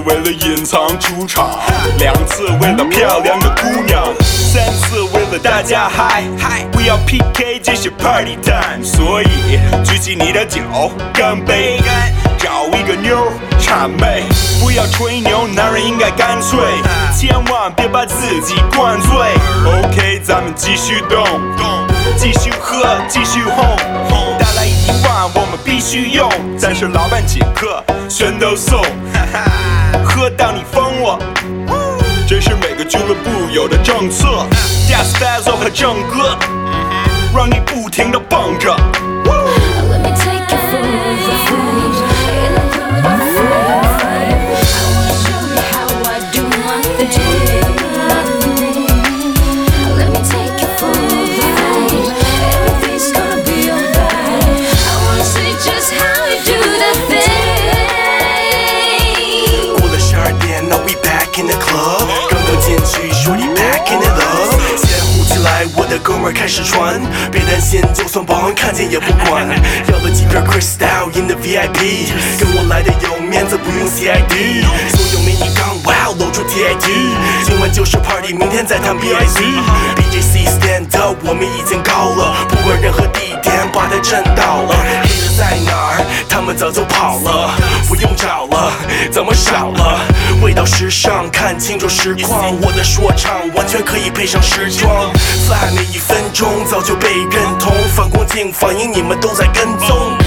为了隐藏主场，2次为了漂亮的姑娘，3次为了大家嗨，不要 PK， 这是 party time， 所以举起你的酒，干杯！找一个妞谄媚，不要吹牛，男人应该干脆，千万别把自己灌醉。OK， 咱们继续动，继续喝，继续哄，带来1万我们必须用，咱是老板请客，全都送，喝到你疯了。这是每个俱乐部有的政策 ，Jazz Fazzo 和正哥，让你不停地蹦着。 Let me take you for a ride. In the club， 刚刚进去 ，Shorty back in the love， 先呼起来，我的哥们开始传，别担心，就算保安看见也不管。要了几瓶 Crystal in the VIP， 跟我来的有面子，不用 CID。所有美女刚 wow， 搂住 TID， 今晚就是 party， 明天再谈 BIC。BJC stand up， 我们已经高了，不管任何地点，把它震到了。黑人在哪儿？他们早就跑了，不用找了，怎么少了？味道时尚，看清楚实况，我的说唱完全可以配上时装。Fly 每1分钟早就被认同，反光镜反映你们都在跟踪。